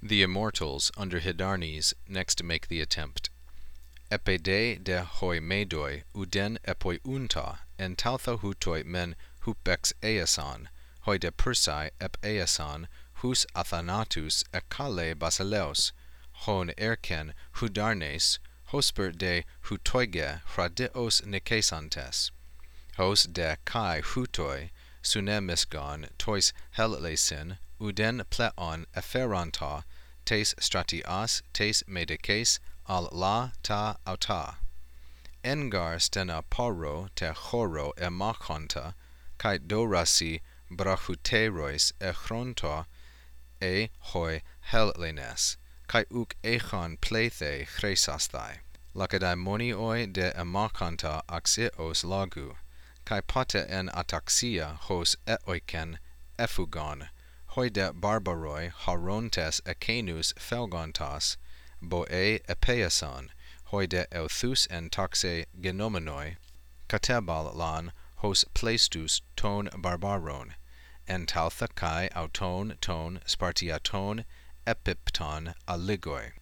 The immortals under Hydarnes next make the attempt. Epede de hoi medoi uden epoi unta en tautha hutoi men hupex eason, hoi de persai ep eason hus athanatus ekale basileos, hon erken Hydarnes, hosper de hutoige hradios nikesantes, hos de kai hutoi sunemisgon tois hellesin uden pleon eferonta tes stratias tes medikes al la ta auta. Engar stena paro te choro machonta kai dorasi brachuterois chronta hoi hellenes kai uk echon plethe chresasthai. Lacedaimonioi de machonta axios lagu kai pate en ataxia hos eoiken ephugon, hoi de barbaroi harontes ekenus felgontas, boe epeason, hoi de euthus en taxe genomenoi, katebal lan hos pleistus ton barbaron, en tautha kai auton ton spartiaton epipton aligoi.